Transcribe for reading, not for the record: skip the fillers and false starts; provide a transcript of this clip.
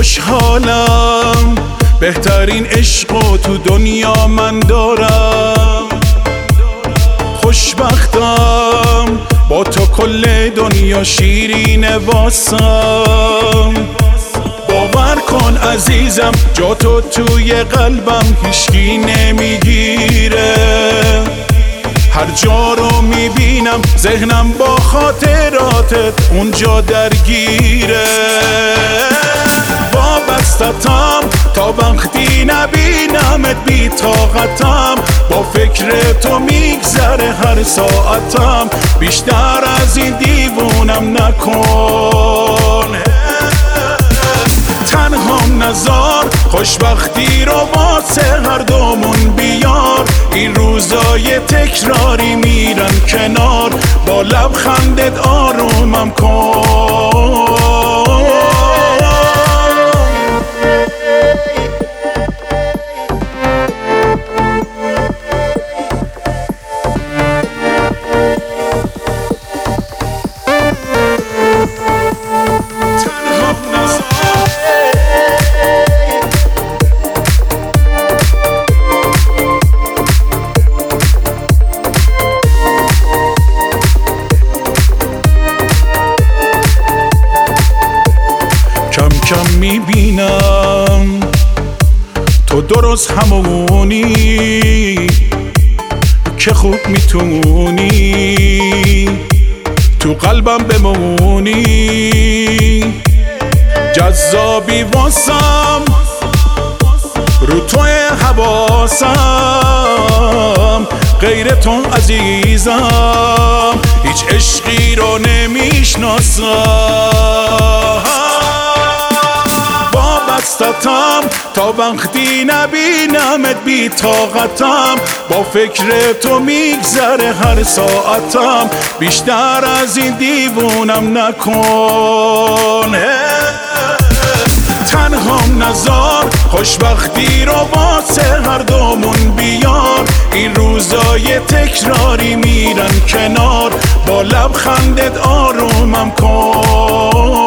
خوشحالم، بهترین عشقو تو دنیا من دارم. خوشبختم با تو کل دنیا شیرینه واسم. باور کن عزیزم جا تو توی قلبم هیچکی نمیگیره. هر جا رو میبینم ذهنم با خاطراتت اونجا درگیره. وابستم تا وقتی نبینمت بی طاقتم. با فکر تو میگذره هر ساعتم. بیشتر از این دیوونم نکن. تنهام نزار خوشبختی رو واسه هر دومون بیار. این روزای تکراری میرن کنار. با لبخندت آرومم کن. کم کم میبینم تو درست همونی که خوب میتونی تو قلبم بمونی. جذابی واسم رو توی حواسم. غیر تو عزیزم هیچ عشقی رو نمیشناسم. وابستم تا وقتی نبینمت بی طاقتم. با فکر تو میگذره هر ساعتم. بیشتر از این دیوونم نکن. تنهام نزار خوشبختی رو واسه هر دومون بیار. این روزای تکراری میرن کنار. با لبخندت آرومم کن.